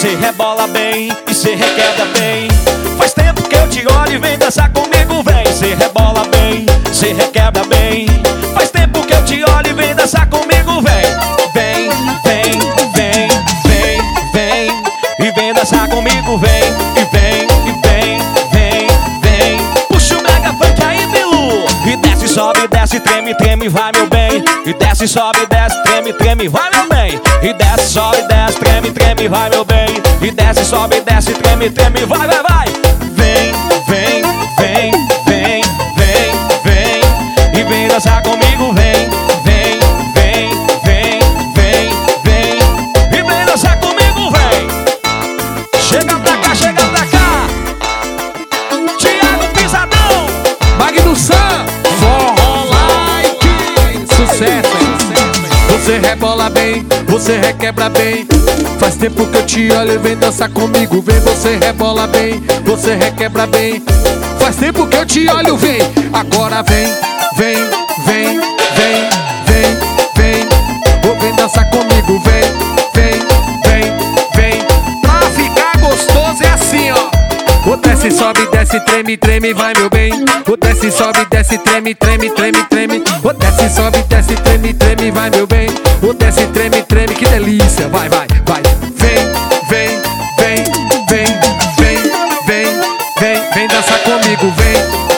Cê rebola bem e cê requebra bem. Faz tempo que eu te olho e vem dançar comigo, vem. Cê rebola bem, cê requebra bem. Faz tempo que eu te olho e vem dançar comigo, vem. Vem, vem, vem, vem, vem. E vem dançar comigo, vem. E vem, e vem, vem, vem. Puxa o mega funk aí, Bilu. E desce, sobe, desce, treme, treme, vai meu bem. E desce, sobe, desce, treme, treme, vai meu bem. E desce, sobe, desce, treme, treme, vai meu bem. E desce, sobe, desce, treme, treme, vai, vai, vai. Vem, vem, vem, vem, vem, vem. E vem dançar comigo, vem. Vem, vem, vem, vem, vem. E vem dançar comigo, vem. Chega pra cá, chega pra cá. Thiago Pisadão, Magno Sam, Forró Like, sucesso. Você rebola bem, você requebra bem. Faz tempo que eu te olho e vem dançar comigo, vem. Você rebola bem, você requebra bem. Faz tempo que eu te olho, vem. Agora vem, vem, vem, vem, vem, vem. Ou vem dançar comigo, vem, vem, vem, vem. Pra ficar gostoso é assim, ó. O desce, sobe, desce, treme, treme, vai meu bem. O desce, sobe, desce, treme, treme, treme, treme. O desce, sobe, desce, treme, treme, vai meu bem. O desce, treme, treme, que delícia. Vai, vai, vai. Vem, vem, vem, vem, vem, vem, vem, vem dançar comigo, vem.